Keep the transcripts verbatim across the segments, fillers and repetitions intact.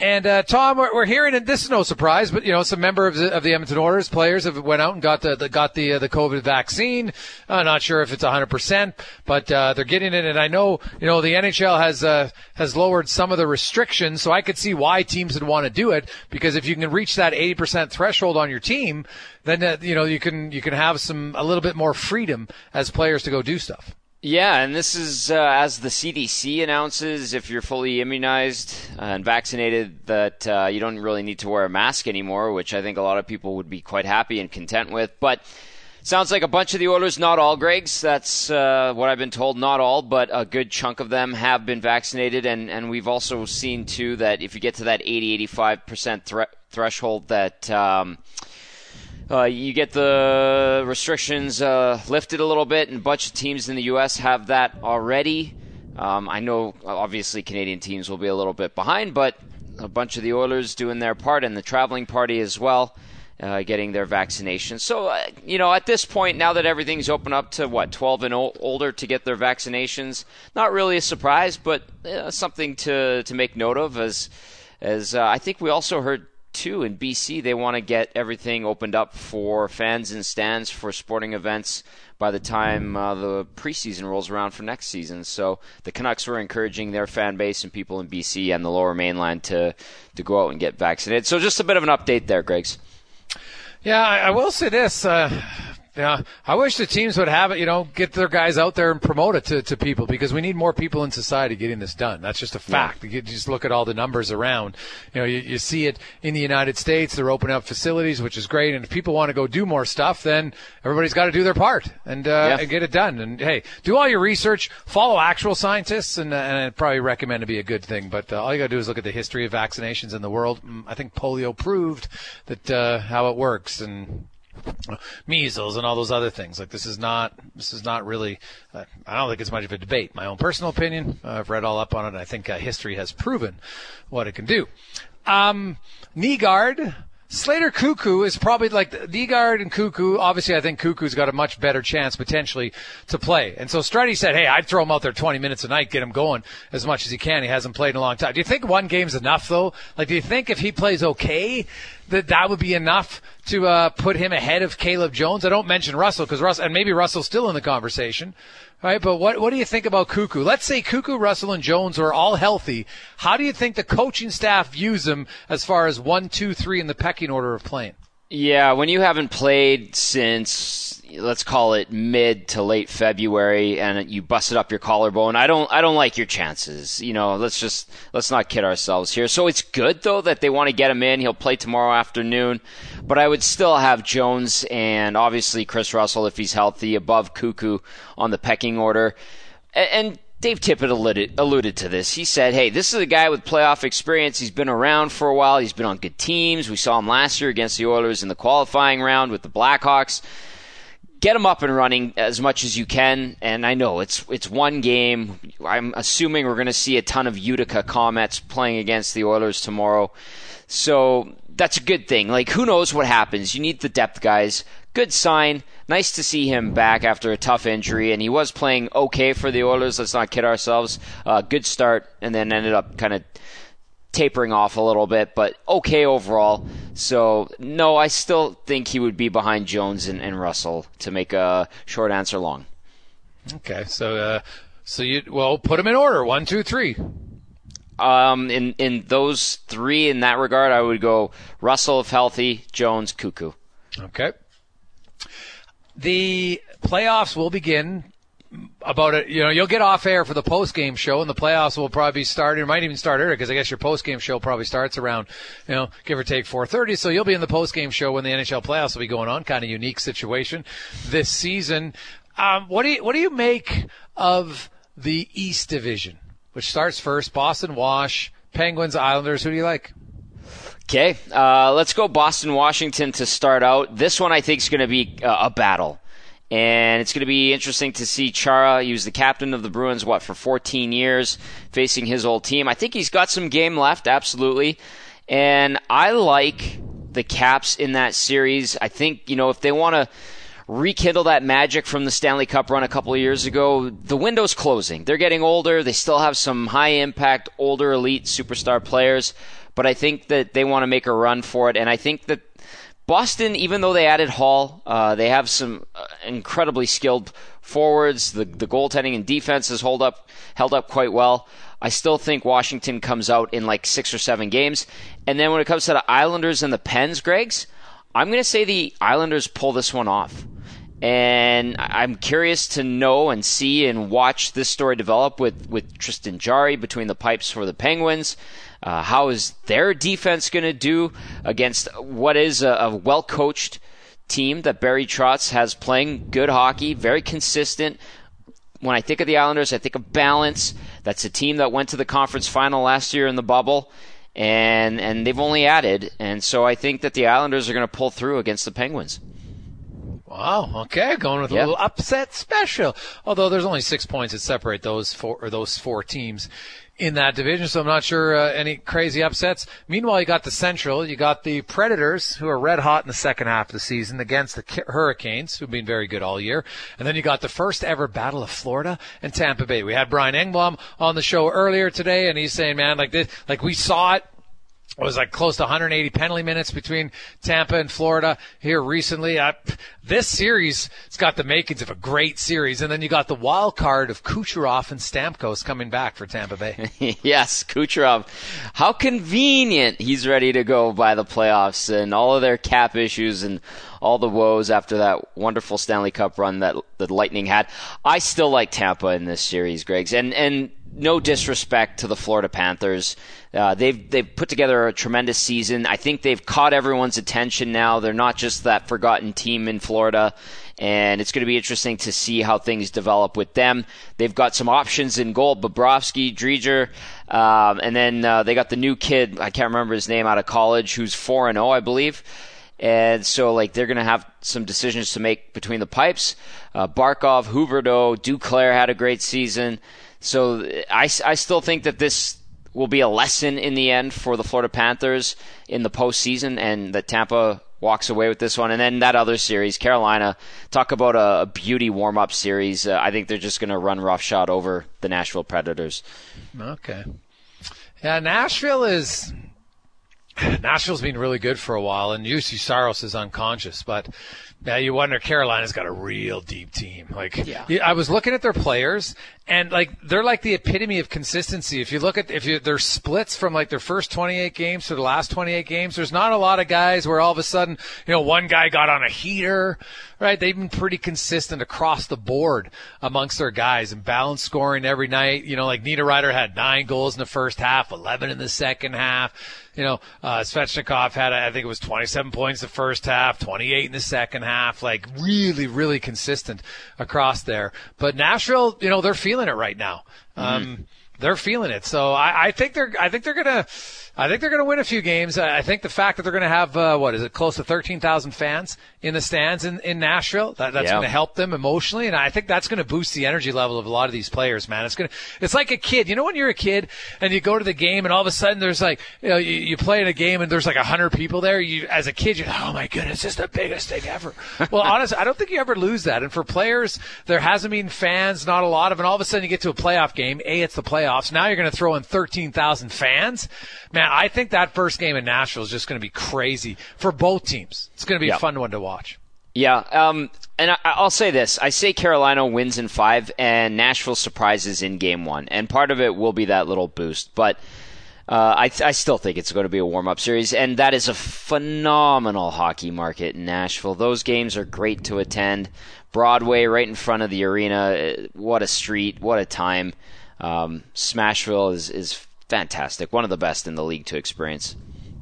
And, uh, Tom, we're, we're hearing, and this is no surprise, but, you know, some member of the, of the Edmonton Oilers players have went out and got the, the got the, uh, the COVID vaccine. I'm not sure if it's one hundred percent, but, uh, they're getting it. And I know, you know, the N H L has, uh, has lowered some of the restrictions, so I could see why teams would want to do it, because if you can reach that eighty percent threshold on your team, then, uh, you know, you can, you can have some, a little bit more freedom as players to go do stuff. Yeah, and this is, uh, as the C D C announces, if you're fully immunized and vaccinated, that uh, you don't really need to wear a mask anymore, which I think a lot of people would be quite happy and content with. But sounds like a bunch of the Oilers, not all, Gregs. That's uh, what I've been told, not all, but a good chunk of them have been vaccinated. And, and we've also seen, too, that if you get to that eighty, eighty-five percent thre- threshold, that Um, Uh, you get the restrictions uh, lifted a little bit, and a bunch of teams in the U S have that already. Um, I know, obviously, Canadian teams will be a little bit behind, but a bunch of the Oilers doing their part, and the traveling party as well, uh, getting their vaccinations. So, uh, you know, at this point, now that everything's open up to, what, twelve and o- older to get their vaccinations, not really a surprise, but uh, something to, to make note of, as, as uh, I think we also heard too, in B C, they want to get everything opened up for fans and stands for sporting events by the time uh, the preseason rolls around for next season. So the Canucks were encouraging their fan base and people in B C and the Lower Mainland to, to go out and get vaccinated. So just a bit of an update there, Gregs. Yeah, I, I will say this. Uh, yeah, I wish the teams would have it, you know, get their guys out there and promote it to, to people, because we need more people in society getting this done. That's just a fact. Yeah. You just look at all the numbers around. You know, you, you see it in the United States. They're opening up facilities, which is great. And if people want to go do more stuff, then everybody's got to do their part and, uh, yeah. and get it done. And, hey, do all your research, follow actual scientists, and, uh, and I'd probably recommend to be a good thing. But uh, all you got to do is look at the history of vaccinations in the world. I think polio proved that uh, how it works, and measles and all those other things. Like, this is not, this is not really, uh, I don't think it's much of a debate. My own personal opinion, uh, I've read all up on it, and I think uh, history has proven what it can do. Um, Nygaard, Slater Cuckoo is probably like Nygaard and Cuckoo. Obviously, I think Cuckoo's got a much better chance potentially to play. And so Strutty said, hey, I'd throw him out there twenty minutes a night, get him going as much as he can. He hasn't played in a long time. Do you think one game's enough, though? Like, do you think if he plays okay, that that would be enough to uh, put him ahead of Caleb Jones? I don't mention Russell, because Russell, and maybe Russell's still in the conversation. Right, but what what do you think about Cuckoo? Let's say Cuckoo, Russell, and Jones are all healthy. How do you think the coaching staff views them as far as one, two, three in the pecking order of playing? Yeah, when you haven't played since, let's call it mid to late February, and you busted up your collarbone, I don't I don't like your chances. You know, let's just let's not kid ourselves here. So it's good, though, that they want to get him in. He'll play tomorrow afternoon. But I would still have Jones and obviously Chris Russell, if he's healthy, above Cuckoo on the pecking order. And Dave Tippett alluded, alluded to this. He said, hey, this is a guy with playoff experience. He's been around for a while. He's been on good teams. We saw him last year against the Oilers in the qualifying round with the Blackhawks. Get him up and running as much as you can. And I know it's it's one game. I'm assuming we're going to see a ton of Utica Comets playing against the Oilers tomorrow. So that's a good thing. Like, who knows what happens? You need the depth guys. Good sign. Nice to see him back after a tough injury, and he was playing okay for the Oilers. Let's not kid ourselves. Uh, good start, and then ended up kind of tapering off a little bit, but okay overall. So, no, I still think he would be behind Jones and, and Russell, to make a short answer long. Okay, so uh, so you well put them in order: one, two, three. Um, in in those three, in that regard, I would go Russell if healthy, Jones, Cuckoo. Okay. The playoffs will begin about it. You know, you'll get off air for the post game show, and the playoffs will probably start. It might even start earlier, because I guess your post game show probably starts around, you know, give or take four thirty. So you'll be in the post game show when the N H L playoffs will be going on. Kind of unique situation this season. Um, what do you what do you make of the East Division, which starts first? Boston, Wash, Penguins, Islanders. Who do you like? Okay, uh, let's go Boston, Washington to start out. This one I think is going to be uh, a battle. And it's going to be interesting to see Chara. He was the captain of the Bruins, what, for fourteen years, facing his old team. I think he's got some game left, absolutely. And I like the Caps in that series. I think, you know, if they want to rekindle that magic from the Stanley Cup run a couple of years ago, the window's closing. They're getting older. They still have some high-impact, older, elite superstar players. but I think that they want to make a run for it. And I think that Boston, even though they added Hall, uh, they have some uh, incredibly skilled forwards. The the goaltending and defense has hold up, held up quite well. I still think Washington comes out in like six or seven games. And then when it comes to the Islanders and the Pens, Gregs, I'm going to say the Islanders pull this one off. And I'm curious to know and see and watch this story develop with, with Tristan Jarry between the pipes for the Penguins. Uh, how is their defense going to do against what is a, a well-coached team that Barry Trotz has playing good hockey, very consistent. When I think of the Islanders, I think of balance. That's a team that went to the conference final last year in the bubble, and and they've only added. And so I think that the Islanders are going to pull through against the Penguins. Wow. Okay, going with a yep. little upset special. Although there's only six points that separate those four or those four teams in that division, so I'm not sure uh, any crazy upsets. Meanwhile, you got the Central. You got the Predators, who are red hot in the second half of the season against the Hurricanes, who've been very good all year. And then you got the first ever battle of Florida and Tampa Bay. We had Brian Engblom on the show earlier today, and he's saying, man, like this, like we saw it. It was like close to one hundred eighty penalty minutes between Tampa and Florida here recently. Uh, this series, it's got the makings of a great series. And then you got the wild card of Kucherov and Stamkos coming back for Tampa Bay. Yes, Kucherov. How convenient he's ready to go by the playoffs and all of their cap issues and all the woes after that wonderful Stanley Cup run that the Lightning had. I still like Tampa in this series, Greggs. And, and no disrespect to the Florida Panthers. Uh, they've they've put together a tremendous season. I think they've caught everyone's attention now. They're not just that forgotten team in Florida, and it's going to be interesting to see how things develop with them. They've got some options in goal: Bobrovsky, Dreger, um, and then uh, they got the new kid. I can't remember his name out of college, who's four and zero, I believe. And so, like, they're going to have some decisions to make between the pipes. Uh, Barkov, Huberdeau, Duclair had a great season. So I, I still think that this will be a lesson in the end for the Florida Panthers in the postseason, and that Tampa walks away with this one. And then that other series, Carolina, talk about a, a beauty warm-up series. Uh, I think they're just going to run roughshod over the Nashville Predators. Okay. Yeah, Nashville is... Nashville's been really good for a while, and U C Saros is unconscious, but now you wonder, Carolina's got a real deep team. Like, yeah. I was looking at their players, and like they're like the epitome of consistency. If you look at if you their splits from like their first twenty-eight games to the last twenty-eight games, there's not a lot of guys where all of a sudden, you know, one guy got on a heater, right? They've been pretty consistent across the board amongst their guys and balanced scoring every night. You know, like Niederreiter had nine goals in the first half, eleven in the second half. You know, uh, Svechnikov had, I think it was twenty-seven points the first half, twenty-eight in the second half, like really, really consistent across there. But Nashville, you know, they're feeling it right now. Um, mm-hmm. They're feeling it. So I, I think they're, I think they're gonna, I think they're gonna win a few games. I think the fact that they're gonna have, uh, what is it, close to thirteen thousand fans in the stands in, in Nashville, that, that's yeah. gonna help them emotionally. And I think that's gonna boost the energy level of a lot of these players, man. It's gonna, it's like a kid. You know, when you're a kid and you go to the game and all of a sudden there's like, you know, you, you play in a game and there's like a hundred people there. You, as a kid, you're like, oh my goodness, this is the biggest thing ever. Well, honestly, I don't think you ever lose that. And for players, there hasn't been fans, not a lot of, and all of a sudden you get to a playoff game. A, it's the playoffs. Now you're going to throw in thirteen thousand fans. Man, I think that first game in Nashville is just going to be crazy for both teams. It's going to be yeah. a fun one to watch. Yeah, um, and I, I'll say this. I say Carolina wins in five and Nashville surprises in game one. And part of it will be that little boost. But uh, I, I still think it's going to be a warm-up series. And that is a phenomenal hockey market in Nashville. Those games are great to attend. Broadway right in front of the arena. What a street. What a time. Um, Smashville is, is fantastic. One of the best in the league to experience.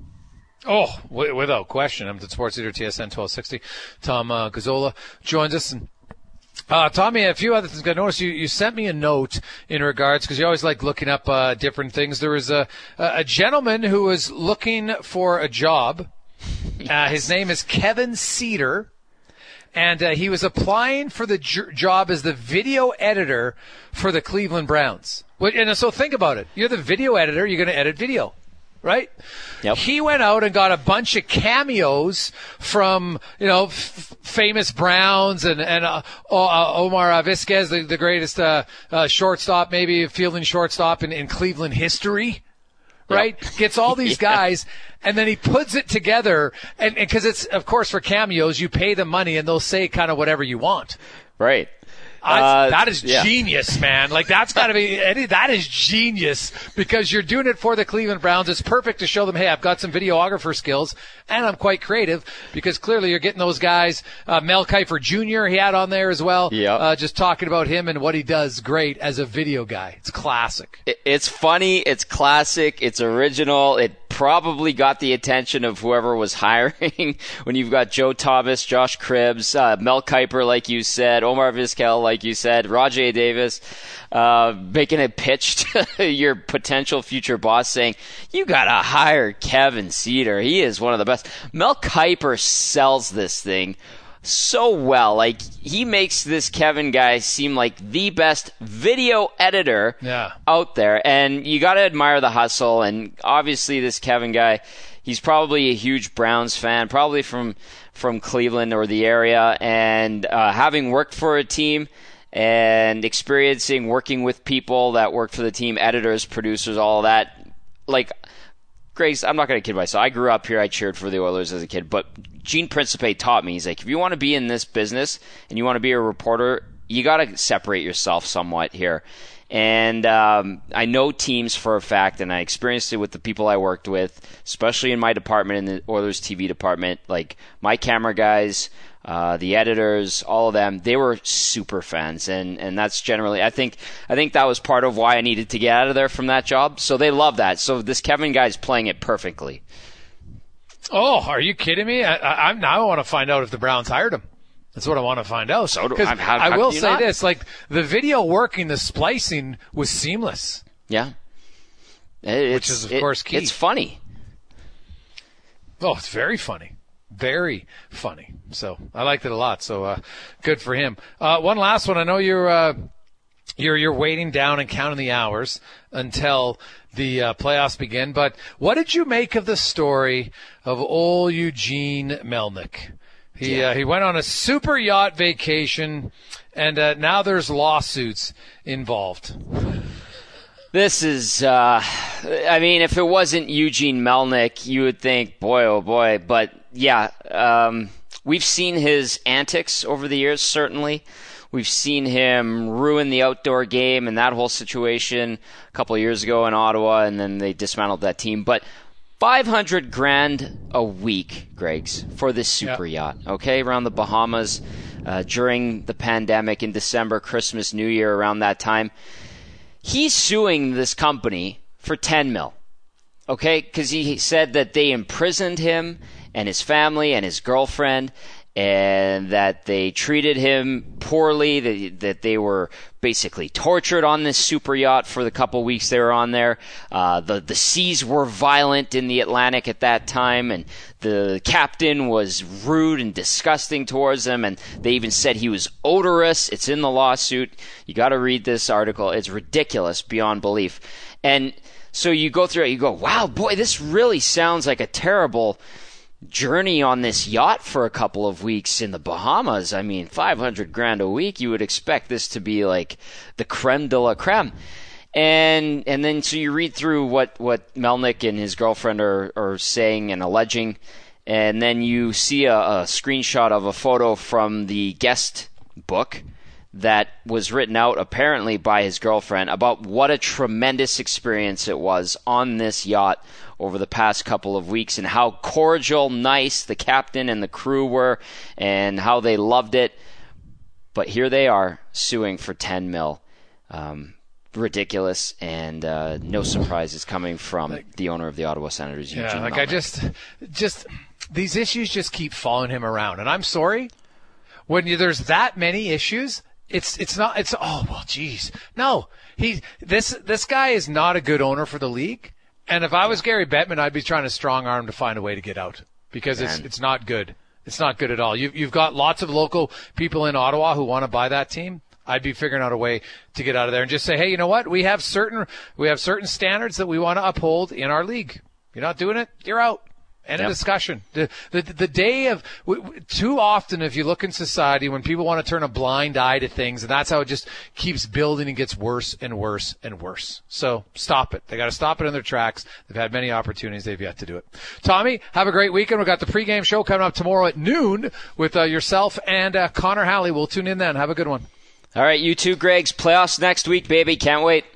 Oh, w- without question. I'm the Sports Leader, T S N twelve sixty. Tom uh, Gazzola joins us. And, uh, Tommy, a few other things. I noticed you, you sent me a note in regards, because you always like looking up uh, different things. There was a, a gentleman who was looking for a job. Yes. Uh, his name is Kevin Cedar. And uh, he was applying for the j- job as the video editor for the Cleveland Browns. And so think about it. You're the video editor. You're going to edit video, right? Yep. He went out and got a bunch of cameos from, you know, f- famous Browns and, and uh, Omar Vizquez, the, the greatest uh, uh, shortstop, maybe fielding shortstop in, in Cleveland history. right? Yep. Gets all these yeah. guys, and then he puts it together. And because it's, of course, for cameos, you pay them money, and they'll say kind of whatever you want. Right. I, Uh, that is yeah. genius, man. Like, that's got to be – that is genius because you're doing it for the Cleveland Browns. It's perfect to show them, hey, I've got some videographer skills, and I'm quite creative because clearly you're getting those guys. Uh, Mel Kiper Junior he had on there as well, yep. uh, just talking about him and what he does great as a video guy. It's classic. It, it's funny. It's classic. It's original. It probably got the attention of whoever was hiring when you've got Joe Thomas, Josh Cribbs, uh, Mel Kiper, like you said, Omar Vizquel, like you said, Rajay Davis, uh, making a pitch to your potential future boss saying, you got to hire Kevin Cedar. He is one of the best. Mel Kiper sells this thing so well. Like, he makes this Kevin guy seem like the best video editor yeah. out there. And you got to admire the hustle. And obviously this Kevin guy, he's probably a huge Browns fan, probably from, from Cleveland or the area. And uh, having worked for a team and experiencing working with people that worked for the team, editors, producers, all of that, like, Grace, I'm not going to kid myself. I grew up here. I cheered for the Oilers as a kid. But Gene Principe taught me, he's like, if you want to be in this business and you want to be a reporter, you got to separate yourself somewhat here. And um, I know teams for a fact, and I experienced it with the people I worked with, especially in my department, in the Oilers T V department. Like, my camera guys, uh, the editors, all of them, they were super fans. And, and that's generally, I think, I think that was part of why I needed to get out of there from that job. So they love that. So this Kevin guy's playing it perfectly. Oh, are you kidding me? I, I, I'm now I want to find out if the Browns hired him. That's what I want to find out. So do I. How, I how will do you say not? this: like, the video working, the splicing was seamless. Yeah, it's, which is of it, course key. It's funny. Oh, it's very funny, very funny. So I liked it a lot. So uh, good for him. Uh, one last one. I know you're uh, you're you're waiting down and counting the hours until the uh, playoffs begin. But what did you make of the story of old Eugene Melnyk? He yeah. uh, he went on a super yacht vacation, and uh, now there's lawsuits involved. This is, uh, I mean, if it wasn't Eugene Melnyk, you would think, boy, oh boy. But yeah, um, we've seen his antics over the years, certainly. We've seen him ruin the outdoor game and that whole situation a couple of years ago in Ottawa, and then they dismantled that team. But five hundred grand a week, Greg's, for this super yep. yacht, okay, around the Bahamas uh, during the pandemic in December, Christmas, New Year, around that time. He's suing this company for ten mil, okay, because he said that they imprisoned him and his family and his girlfriend, and that they treated him poorly, that, that they were basically tortured on this super yacht for the couple weeks they were on there. Uh, the, the seas were violent in the Atlantic at that time, and the captain was rude and disgusting towards them, and they even said he was odorous. It's in the lawsuit. You got to read this article. It's ridiculous beyond belief. And so you go through it, you go, wow, boy, this really sounds like a terrible journey on this yacht for a couple of weeks in the Bahamas. I mean, five hundred grand a week, you would expect this to be like the creme de la creme. And and then so you read through what, what Melnyk and his girlfriend are, are saying and alleging, and then you see a, a screenshot of a photo from the guest book that was written out apparently by his girlfriend about what a tremendous experience it was on this yacht over the past couple of weeks, and how cordial, nice the captain and the crew were, and how they loved it. But here they are suing for ten mil. Um, ridiculous, and uh, no surprises coming from like, the owner of the Ottawa Senators, Eugene Yeah, like Melnyk. I just, just these issues just keep following him around, and I'm sorry, when you, there's that many issues, it's it's not it's oh well, geez, no, he this this guy is not a good owner for the league. And if I was Gary Bettman, I'd be trying to strong arm to find a way to get out because Man. it's it's not good. It's not good at all. You've you've got lots of local people in Ottawa who want to buy that team. I'd be figuring out a way to get out of there and just say, hey, you know what? We have certain we have certain standards that we want to uphold in our league. You're not doing it, you're out. End Yep. of discussion. The, the the day of w- w- too often, if you look in society, when people want to turn a blind eye to things, and that's how it just keeps building and gets worse and worse and worse. So stop it. They got to stop it in their tracks. They've had many opportunities. They've yet to do it. Tommy, have a great weekend. We've got the pregame show coming up tomorrow at noon with uh, yourself and uh, Connor Halley. We'll tune in then. Have a good one. All right, you too, Greg's. Playoffs next week, baby. Can't wait.